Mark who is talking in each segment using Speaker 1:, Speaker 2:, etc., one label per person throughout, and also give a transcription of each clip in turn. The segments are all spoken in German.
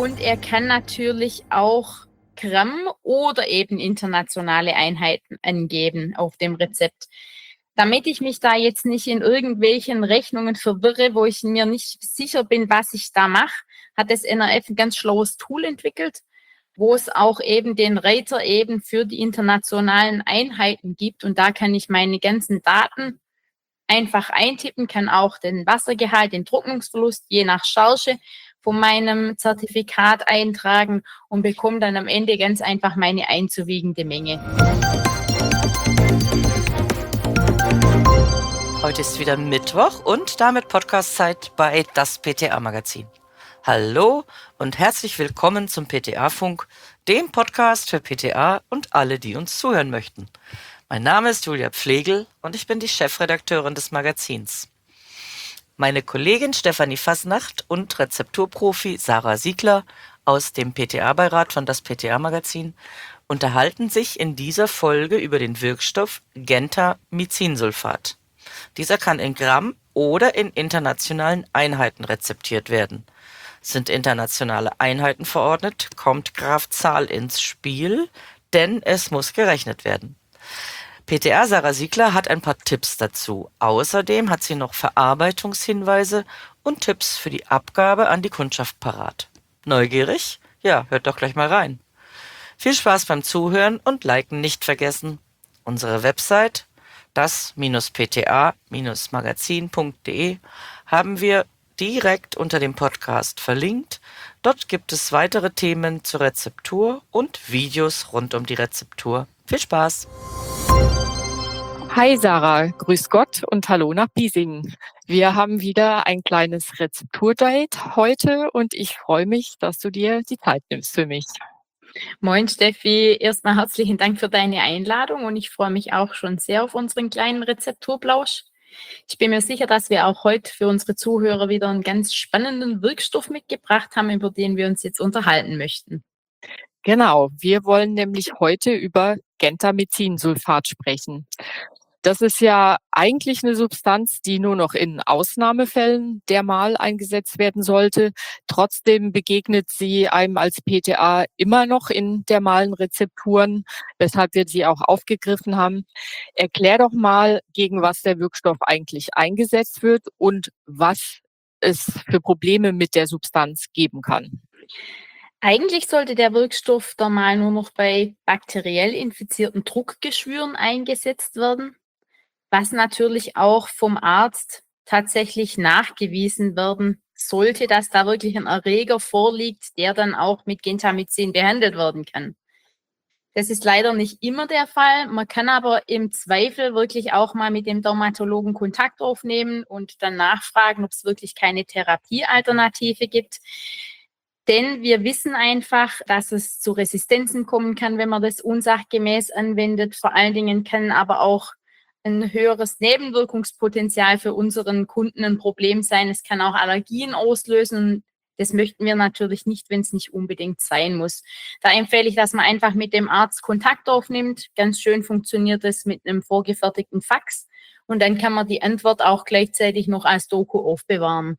Speaker 1: Und er kann natürlich auch Gramm oder eben internationale Einheiten angeben auf dem Rezept. Damit ich mich da jetzt nicht in irgendwelchen Rechnungen verwirre, wo ich mir nicht sicher bin, was ich da mache, hat das NRF ein ganz schlaues Tool entwickelt, wo es auch eben den Reiter eben für die internationalen Einheiten gibt. Und da kann ich meine ganzen Daten einfach eintippen, kann auch den Wassergehalt, den Trocknungsverlust je nach Charge von meinem Zertifikat eintragen und bekomme dann am Ende ganz einfach meine einzuwiegende Menge.
Speaker 2: Heute ist wieder Mittwoch und damit Podcast-Zeit bei das PTA-Magazin. Hallo und herzlich willkommen zum PTA-Funk, dem Podcast für PTA und alle, die uns zuhören möchten. Mein Name ist Julia Pflegel und ich bin die Chefredakteurin des Magazins. Meine Kollegin Stefanie Fasnacht und Rezepturprofi Sarah Siegler aus dem PTA-Beirat von das PTA-Magazin unterhalten sich in dieser Folge über den Wirkstoff Gentamycinsulfat. Dieser kann in Gramm oder in internationalen Einheiten rezeptiert werden. Sind internationale Einheiten verordnet, kommt Grafzahl ins Spiel, denn es muss gerechnet werden. PTA Sarah Siegler hat ein paar Tipps dazu. Außerdem hat sie noch Verarbeitungshinweise und Tipps für die Abgabe an die Kundschaft parat. Neugierig? Ja, hört doch gleich mal rein. Viel Spaß beim Zuhören und Liken nicht vergessen. Unsere Website das-pta-magazin.de haben wir direkt unter dem Podcast verlinkt. Dort gibt es weitere Themen zur Rezeptur und Videos rund um die Rezeptur. Viel Spaß!
Speaker 3: Hi Sarah, grüß Gott und hallo nach Biesingen. Wir haben wieder ein kleines Rezepturdate heute und ich freue mich, dass du dir die Zeit nimmst für mich.
Speaker 1: Moin Steffi, erstmal herzlichen Dank für deine Einladung und ich freue mich auch schon sehr auf unseren kleinen Rezepturplausch. Ich bin mir sicher, dass wir auch heute für unsere Zuhörer wieder einen ganz spannenden Wirkstoff mitgebracht haben, über den wir uns jetzt unterhalten möchten.
Speaker 3: Genau, wir wollen nämlich heute über Gentamycinsulfat sprechen. Das ist ja eigentlich eine Substanz, die nur noch in Ausnahmefällen dermal eingesetzt werden sollte. Trotzdem begegnet sie einem als PTA immer noch in dermalen Rezepturen, weshalb wir sie auch aufgegriffen haben. Erklär doch mal, gegen was der Wirkstoff eigentlich eingesetzt wird und was es für Probleme mit der Substanz geben kann.
Speaker 1: Eigentlich sollte der Wirkstoff normal nur noch bei bakteriell infizierten Druckgeschwüren eingesetzt werden, was natürlich auch vom Arzt tatsächlich nachgewiesen werden sollte, dass da wirklich ein Erreger vorliegt, der dann auch mit Gentamicin behandelt werden kann. Das ist leider nicht immer der Fall. Man kann aber im Zweifel wirklich auch mal mit dem Dermatologen Kontakt aufnehmen und dann nachfragen, ob es wirklich keine Therapiealternative gibt. Denn wir wissen einfach, dass es zu Resistenzen kommen kann, wenn man das unsachgemäß anwendet. Vor allen Dingen kann aber auch ein höheres Nebenwirkungspotenzial für unseren Kunden ein Problem sein. Es kann auch Allergien auslösen. Das möchten wir natürlich nicht, wenn es nicht unbedingt sein muss. Da empfehle ich, dass man einfach mit dem Arzt Kontakt aufnimmt. Ganz schön funktioniert es mit einem vorgefertigten Fax. Und dann kann man die Antwort auch gleichzeitig noch als Doku aufbewahren.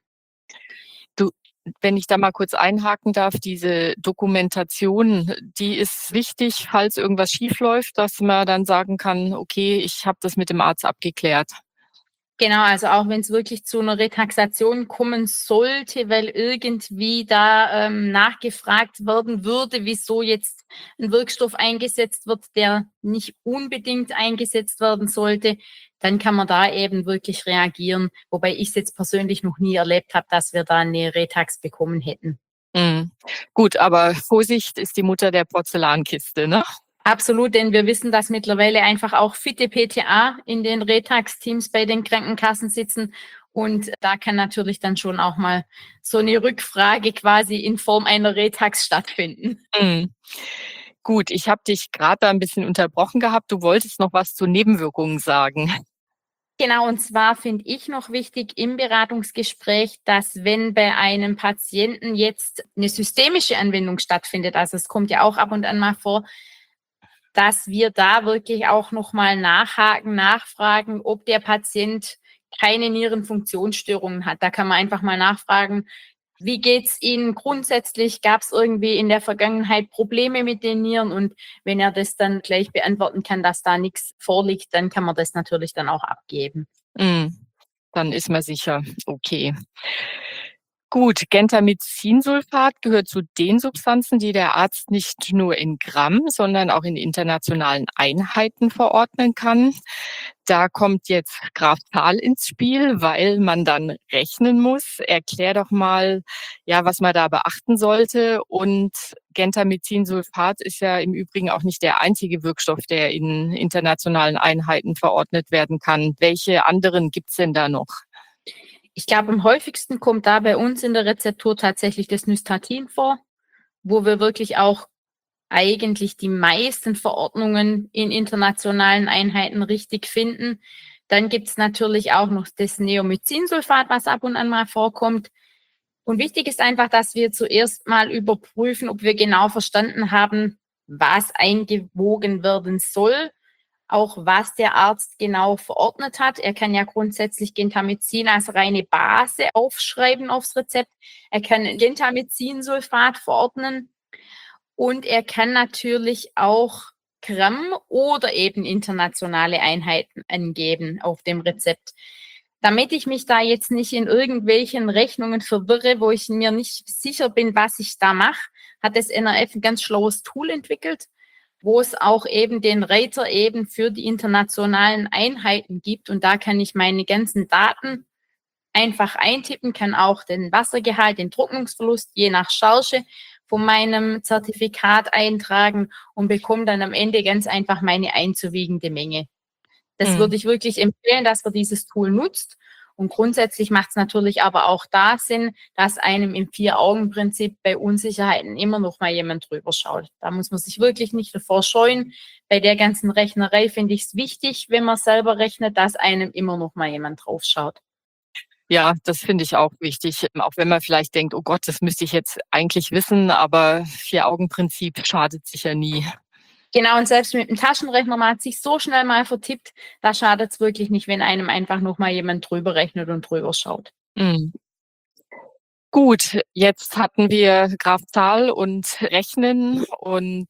Speaker 3: Wenn ich da mal kurz einhaken darf, diese Dokumentation, die ist wichtig, falls irgendwas schiefläuft, dass man dann sagen kann, okay, ich habe das mit dem Arzt abgeklärt.
Speaker 1: Genau, also auch wenn es wirklich zu einer Retaxation kommen sollte, weil irgendwie da nachgefragt werden würde, wieso jetzt ein Wirkstoff eingesetzt wird, der nicht unbedingt eingesetzt werden sollte, dann kann man da eben wirklich reagieren. Wobei ich es jetzt persönlich noch nie erlebt habe, dass wir da eine Retax bekommen hätten.
Speaker 3: Mhm. Gut, aber Vorsicht ist die Mutter der Porzellankiste, ne?
Speaker 1: Absolut, denn wir wissen, dass mittlerweile einfach auch fitte PTA in den Retax-Teams bei den Krankenkassen sitzen. Und da kann natürlich dann schon auch mal so eine Rückfrage quasi in Form einer Retax stattfinden.
Speaker 3: Mhm. Gut, ich habe dich gerade da ein bisschen unterbrochen gehabt. Du wolltest noch was zu Nebenwirkungen sagen.
Speaker 1: Genau, und zwar finde ich noch wichtig im Beratungsgespräch, dass wenn bei einem Patienten jetzt eine systemische Anwendung stattfindet, also es kommt ja auch ab und an mal vor, dass wir da wirklich auch nochmal nachhaken, nachfragen, ob der Patient keine Nierenfunktionsstörungen hat. Da kann man einfach mal nachfragen, Wie geht's Ihnen grundsätzlich? Gab es irgendwie in der Vergangenheit Probleme mit den Nieren? Und wenn er das dann gleich beantworten kann, dass da nichts vorliegt, dann kann man das natürlich dann auch abgeben.
Speaker 3: Dann ist man sicher, okay. Gut, Gentamicin-Sulfat gehört zu den Substanzen, die der Arzt nicht nur in Gramm, sondern auch in internationalen Einheiten verordnen kann. Da kommt jetzt Graf Zahl ins Spiel, weil man dann rechnen muss. Erklär doch mal, ja, was man da beachten sollte. Und Gentamicin-Sulfat ist ja im Übrigen auch nicht der einzige Wirkstoff, der in internationalen Einheiten verordnet werden kann. Welche anderen gibt's denn da noch?
Speaker 1: Ich glaube, am häufigsten kommt da bei uns in der Rezeptur tatsächlich das Nystatin vor, wo wir wirklich auch eigentlich die meisten Verordnungen in internationalen Einheiten richtig finden. Dann gibt es natürlich auch noch das Neomycinsulfat, was ab und an mal vorkommt. Und wichtig ist einfach, dass wir zuerst mal überprüfen, ob wir genau verstanden haben, was eingewogen werden soll, auch was der Arzt genau verordnet hat. Er kann ja grundsätzlich Gentamicin als reine Base aufschreiben aufs Rezept. Er kann Gentamicinsulfat verordnen und er kann natürlich auch Gramm oder eben internationale Einheiten angeben auf dem Rezept. Damit ich mich da jetzt nicht in irgendwelchen Rechnungen verwirre, wo ich mir nicht sicher bin, was ich da mache, hat das NRF ein ganz schlaues Tool entwickelt, wo es auch eben den Reiter eben für die internationalen Einheiten gibt. Und da kann ich meine ganzen Daten einfach eintippen, kann auch den Wassergehalt, den Trocknungsverlust je nach Charge von meinem Zertifikat eintragen und bekomme dann am Ende ganz einfach meine einzuwiegende Menge. Das würde ich wirklich empfehlen, dass man dieses Tool nutzt. Und grundsätzlich macht es natürlich aber auch da Sinn, dass einem im Vier-Augen-Prinzip bei Unsicherheiten immer noch mal jemand drüber schaut. Da muss man sich wirklich nicht davor scheuen. Bei der ganzen Rechnerei finde ich es wichtig, wenn man selber rechnet, dass einem immer noch mal jemand drauf schaut.
Speaker 3: Ja, das finde ich auch wichtig, auch wenn man vielleicht denkt: „Oh Gott, das müsste ich jetzt eigentlich wissen“, aber Vier-Augen-Prinzip schadet sicher nie.
Speaker 1: Genau, und selbst mit dem Taschenrechner, man hat sich so schnell mal vertippt, da schadet es wirklich nicht, wenn einem einfach noch mal jemand drüber rechnet und drüber schaut.
Speaker 3: Mhm. Gut, jetzt hatten wir Graf Zahl und Rechnen und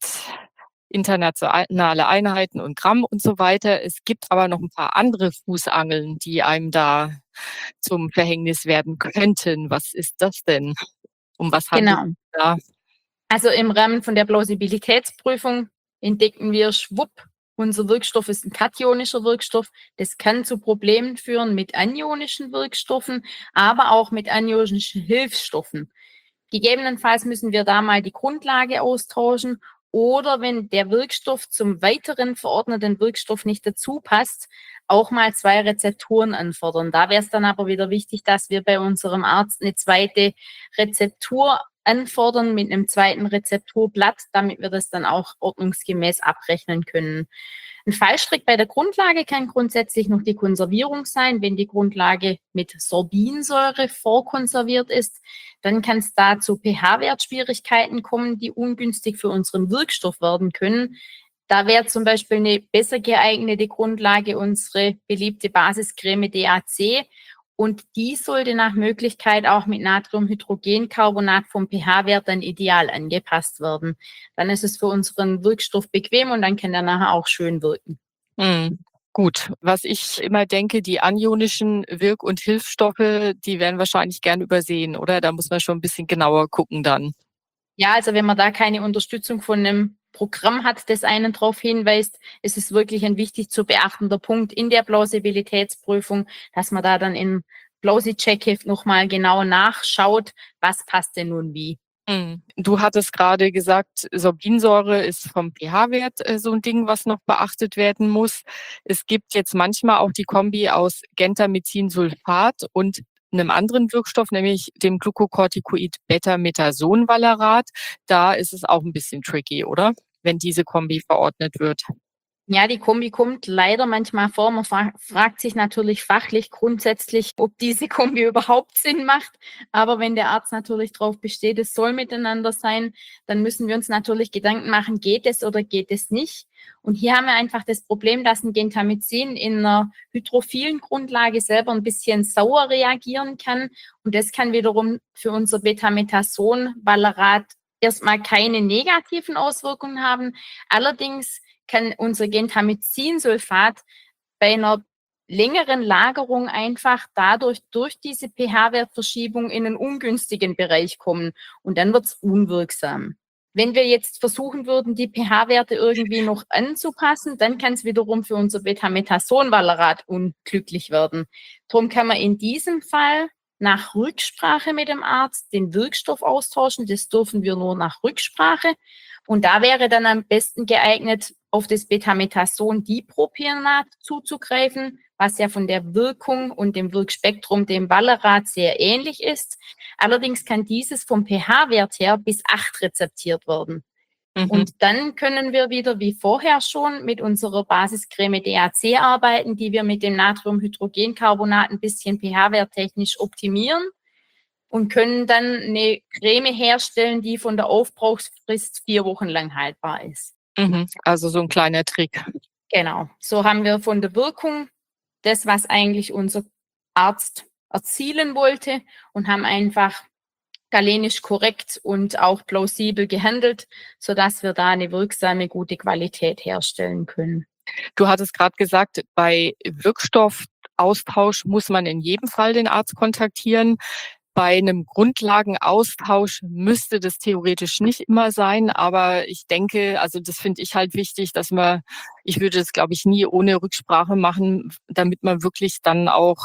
Speaker 3: internationale Einheiten und Gramm und so weiter. Es gibt aber noch 'n paar andere Fußangeln, die einem da zum Verhängnis werden könnten. Was ist das denn? Um was handelt
Speaker 1: Genau.
Speaker 3: es da?
Speaker 1: Also im Rahmen von der Plausibilitätsprüfung entdecken wir schwupp, unser Wirkstoff ist ein kationischer Wirkstoff. Das kann zu Problemen führen mit anionischen Wirkstoffen, aber auch mit anionischen Hilfsstoffen. Gegebenenfalls müssen wir da mal die Grundlage austauschen oder wenn der Wirkstoff zum weiteren verordneten Wirkstoff nicht dazu passt, auch mal 2 Rezepturen anfordern. Da wäre es dann aber wieder wichtig, dass wir bei unserem Arzt eine zweite Rezeptur anfordern mit einem zweiten Rezepturblatt, damit wir das dann auch ordnungsgemäß abrechnen können. Ein Fallstrick bei der Grundlage kann grundsätzlich noch die Konservierung sein. Wenn die Grundlage mit Sorbinsäure vorkonserviert ist, dann kann es da zu pH-Wertschwierigkeiten kommen, die ungünstig für unseren Wirkstoff werden können. Da wäre zum Beispiel eine besser geeignete Grundlage unsere beliebte Basiscreme DAC. Und die sollte nach Möglichkeit auch mit Natriumhydrogencarbonat vom pH-Wert dann ideal angepasst werden. Dann ist es für unseren Wirkstoff bequem und dann kann der nachher auch schön wirken.
Speaker 3: Mhm. Gut, was ich immer denke, die anionischen Wirk und Hilfsstoffe, die werden wahrscheinlich gern übersehen, oder? Da muss man schon 'n bisschen genauer gucken dann.
Speaker 1: Ja, also wenn man da keine Unterstützung von einem Programm hat, das einen darauf hinweist, ist es wirklich ein wichtig zu beachtender Punkt in der Plausibilitätsprüfung, dass man da dann im Plausi-Checkheft noch mal genau nachschaut, was passt denn nun wie.
Speaker 3: Mhm. Du hattest grade gesagt, Sorbinsäure ist vom pH-Wert, so 'n Ding, was noch beachtet werden muss. Es gibt jetzt manchmal auch die Kombi aus Gentamicin-Sulfat und 'nem anderen Wirkstoff, nämlich dem Glucocorticoid Beta-Methason-Valerat. Da ist es auch 'n bisschen tricky, oder? Wenn diese Kombi verordnet wird.
Speaker 1: Ja, die Kombi kommt leider manchmal vor. Man fragt sich natürlich fachlich grundsätzlich, ob diese Kombi überhaupt Sinn macht. Aber wenn der Arzt natürlich darauf besteht, es soll miteinander sein, dann müssen wir uns natürlich Gedanken machen, geht es oder geht es nicht? Und hier haben wir einfach das Problem, dass ein Gentamicin in einer hydrophilen Grundlage selber ein bisschen sauer reagieren kann. Und das kann wiederum für unser Betametason Valerat erstmal keine negativen Auswirkungen haben. Allerdings kann unser Gentamicinsulfat bei einer längeren Lagerung einfach dadurch durch diese pH-Wertverschiebung in einen ungünstigen Bereich kommen und dann wird es unwirksam. Wenn wir jetzt versuchen würden, die pH-Werte irgendwie noch anzupassen, dann kann es wiederum für unser Betametason-Valerat unglücklich werden. Darum kann man in diesem Fall nach Rücksprache mit dem Arzt den Wirkstoff austauschen. Das dürfen wir nur nach Rücksprache. Und da wäre dann am besten geeignet, auf das Betametason-Dipropionat zuzugreifen, was ja von der Wirkung und dem Wirkspektrum dem Valerat sehr ähnlich ist. Allerdings kann dieses vom pH-Wert her bis 8 rezeptiert werden. Und dann können wir wieder wie vorher schon mit unserer Basiscreme DAC arbeiten, die wir mit dem Natriumhydrogencarbonat ein bisschen pH-werttechnisch optimieren und können dann eine Creme herstellen, die von der Aufbrauchsfrist 4 Wochen lang haltbar ist.
Speaker 3: Also so ein kleiner Trick.
Speaker 1: Genau. So haben wir von der Wirkung das, was eigentlich unser Arzt erzielen wollte, und haben einfach galenisch korrekt und auch plausibel gehandelt, sodass wir da eine wirksame, gute Qualität herstellen können.
Speaker 3: Du hattest gerade gesagt, bei Wirkstoffaustausch muss man in jedem Fall den Arzt kontaktieren. Bei einem Grundlagenaustausch müsste das theoretisch nicht immer sein, aber ich denke, also das finde ich halt wichtig, ich würde das, glaube ich, nie ohne Rücksprache machen, damit man wirklich dann auch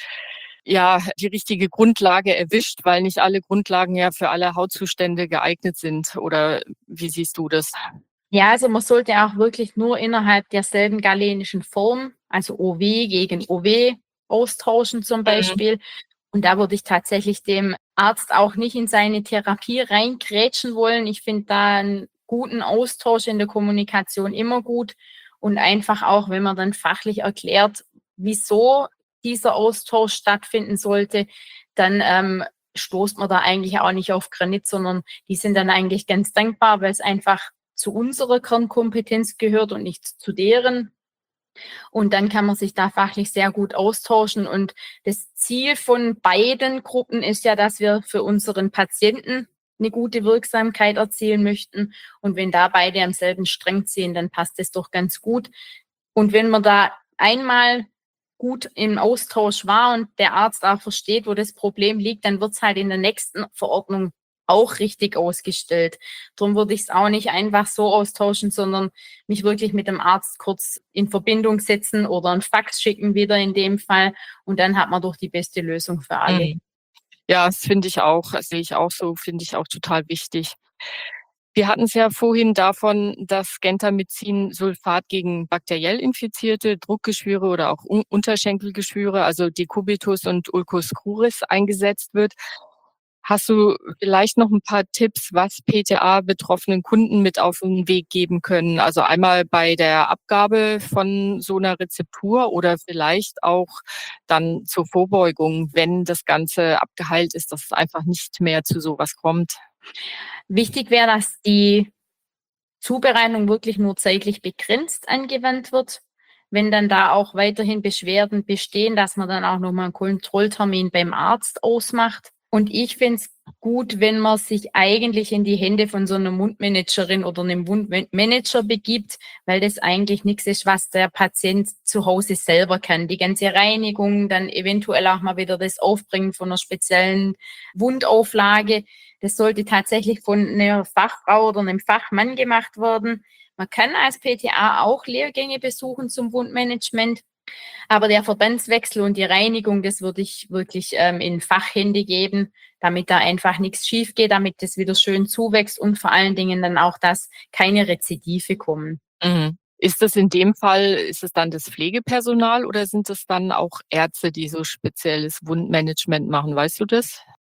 Speaker 3: die richtige Grundlage erwischt, weil nicht alle Grundlagen ja für alle Hautzustände geeignet sind. Oder wie siehst du das?
Speaker 1: Ja, also man sollte auch wirklich nur innerhalb derselben galenischen Form, also OW gegen OW, austauschen zum Beispiel. Und da würde ich tatsächlich dem Arzt auch nicht in seine Therapie reingrätschen wollen. Ich finde da einen guten Austausch in der Kommunikation immer gut. Und einfach auch, wenn man dann fachlich erklärt, wieso dieser Austausch stattfinden sollte, dann stoßt man da eigentlich auch nicht auf Granit, sondern die sind dann eigentlich ganz dankbar, weil es einfach zu unserer Kernkompetenz gehört und nicht zu deren. Und dann kann man sich da fachlich sehr gut austauschen. Und das Ziel von beiden Gruppen ist ja, dass wir für unseren Patienten eine gute Wirksamkeit erzielen möchten. Und wenn da beide am selben Strang ziehen, dann passt es doch ganz gut. Und wenn man da einmal gut im Austausch war und der Arzt auch versteht, wo das Problem liegt, dann wird es halt in der nächsten Verordnung auch richtig ausgestellt. Darum würde ich es auch nicht einfach so austauschen, sondern mich wirklich mit dem Arzt kurz in Verbindung setzen oder einen Fax schicken wieder in dem Fall. Und dann hat man doch die beste Lösung für alle.
Speaker 3: Ja, das finde ich auch, das sehe ich auch so, finde ich auch total wichtig. Wir hatten es ja vorhin davon, dass Gentamicin-Sulfat gegen bakteriell infizierte Druckgeschwüre oder auch Unterschenkelgeschwüre, also Decubitus und Ulcus cruris, eingesetzt wird. Hast du vielleicht noch ein paar Tipps, was PTA-betroffenen Kunden mit auf den Weg geben können? Also einmal bei der Abgabe von so einer Rezeptur oder vielleicht auch dann zur Vorbeugung, wenn das Ganze abgeheilt ist, dass es einfach nicht mehr zu sowas kommt.
Speaker 1: Wichtig wäre, dass die Zubereitung wirklich nur zeitlich begrenzt angewandt wird. Wenn dann da auch weiterhin Beschwerden bestehen, dass man dann auch nochmal einen Kontrolltermin beim Arzt ausmacht. Und ich finde es gut, wenn man sich eigentlich in die Hände von so einer Wundmanagerin oder einem Wundmanager begibt, weil das eigentlich nichts ist, was der Patient zu Hause selber kann. Die ganze Reinigung, dann eventuell auch mal wieder das Aufbringen von einer speziellen Wundauflage. Das sollte tatsächlich von einer Fachfrau oder einem Fachmann gemacht werden. Man kann als PTA auch Lehrgänge besuchen zum Wundmanagement. Aber der Verbandswechsel und die Reinigung, das würde ich wirklich in Fachhände geben, damit da einfach nichts schief geht, damit das wieder schön zuwächst und vor allen Dingen dann auch, dass keine Rezidive kommen.
Speaker 3: Ist das in dem Fall, ist es dann das Pflegepersonal oder sind es dann auch Ärzte, die so spezielles Wundmanagement machen? Weißt du das?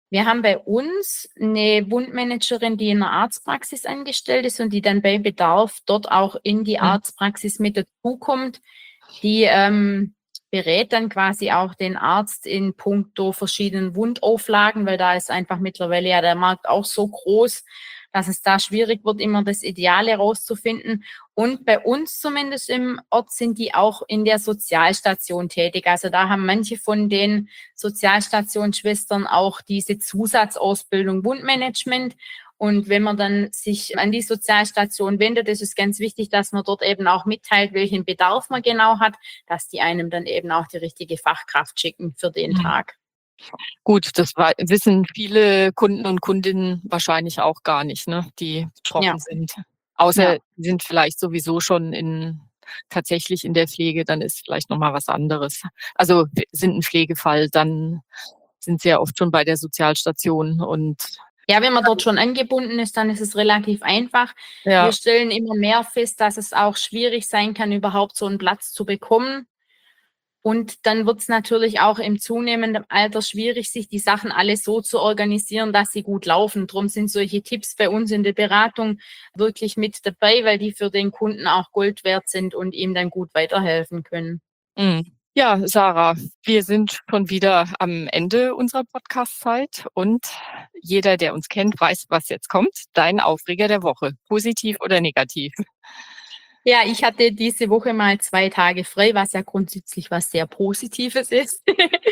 Speaker 1: Wir haben bei uns eine Wundmanagerin, die in der Arztpraxis angestellt ist und die dann bei Bedarf dort auch in die Arztpraxis mit dazukommt. Die berät dann quasi auch den Arzt in puncto verschiedenen Wundauflagen, weil da ist einfach mittlerweile ja der Markt auch so groß, dass es da schwierig wird, immer das Ideale rauszufinden. Und bei uns zumindest im Ort sind die auch in der Sozialstation tätig. Also da haben manche von den Sozialstationsschwestern auch diese Zusatzausbildung Wundmanagement. Und wenn man dann sich an die Sozialstation wendet, ist es ganz wichtig, dass man dort eben auch mitteilt, welchen Bedarf man genau hat, dass die einem dann eben auch die richtige Fachkraft schicken für den Tag.
Speaker 3: Gut, das wissen viele Kunden und Kundinnen wahrscheinlich auch gar nicht, ne, die betroffen sind. Außer die sind vielleicht sowieso schon tatsächlich in der Pflege, dann ist vielleicht noch mal was anderes. Also sind ein Pflegefall, dann sind sie ja oft schon bei der Sozialstation und
Speaker 1: ja, wenn man dort schon angebunden ist, dann ist es relativ einfach.
Speaker 3: ja.
Speaker 1: Wir stellen immer mehr fest, dass es auch schwierig sein kann, überhaupt so einen Platz zu bekommen. Und dann wird es natürlich auch im zunehmenden Alter schwierig, sich die Sachen alle so zu organisieren, dass sie gut laufen. Darum sind solche Tipps bei uns in der Beratung wirklich mit dabei, weil die für den Kunden auch Gold wert sind und ihm dann gut weiterhelfen können.
Speaker 3: Ja, Sarah, wir sind schon wieder am Ende unserer Podcast-Zeit und jeder, der uns kennt, weiß, was jetzt kommt. Dein Aufreger der Woche, positiv oder negativ?
Speaker 1: Ja, ich hatte diese Woche mal 2 Tage frei, was ja grundsätzlich was sehr Positives ist.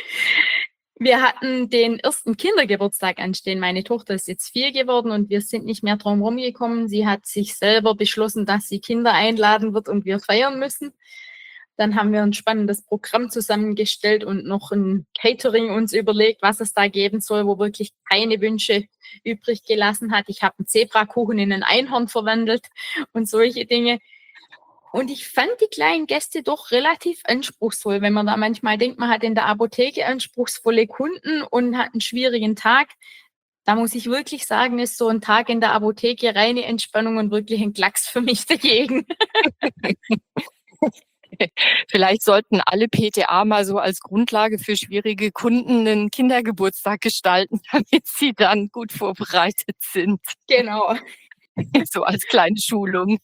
Speaker 1: Wir hatten den ersten Kindergeburtstag anstehen. Meine Tochter ist jetzt 4 geworden und wir sind nicht mehr drum rumgekommen. Sie hat sich selber beschlossen, dass sie Kinder einladen wird und wir feiern müssen. Dann haben wir ein spannendes Programm zusammengestellt und noch ein Catering uns überlegt, was es da geben soll, wo wirklich keine Wünsche übrig gelassen hat. Ich habe einen Zebrakuchen in ein Einhorn verwandelt und solche Dinge. Und ich fand die kleinen Gäste doch relativ anspruchsvoll, wenn man da manchmal denkt, man hat in der Apotheke anspruchsvolle Kunden und hat einen schwierigen Tag. Da muss ich wirklich sagen, ist so ein Tag in der Apotheke reine Entspannung und wirklich ein Klacks für mich dagegen.
Speaker 3: Vielleicht sollten alle PTA mal so als Grundlage für schwierige Kunden einen Kindergeburtstag gestalten, damit sie dann gut vorbereitet sind.
Speaker 1: Genau.
Speaker 3: So als kleine Schulung.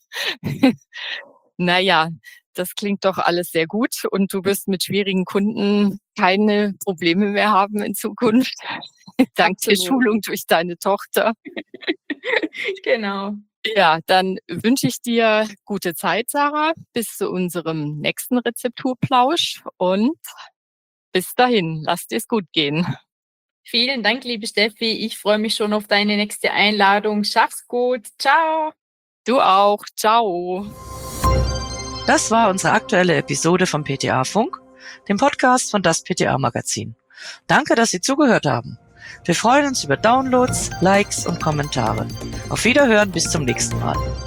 Speaker 3: Naja, das klingt doch alles sehr gut und du wirst mit schwierigen Kunden keine Probleme mehr haben in Zukunft. Dank der Schulung durch deine Tochter.
Speaker 1: Genau.
Speaker 3: Ja, dann wünsche ich dir gute Zeit, Sarah, bis zu unserem nächsten Rezepturplausch und bis dahin, lass dir's gut gehen.
Speaker 1: Vielen Dank, liebe Steffi. Ich freue mich schon auf deine nächste Einladung. Schaff's gut. Ciao.
Speaker 3: Du auch. Ciao.
Speaker 2: Das war unsere aktuelle Episode vom PTA Funk, dem Podcast von das PTA Magazin. Danke, dass Sie zugehört haben. Wir freuen uns über Downloads, Likes und Kommentare. Auf Wiederhören, bis zum nächsten Mal.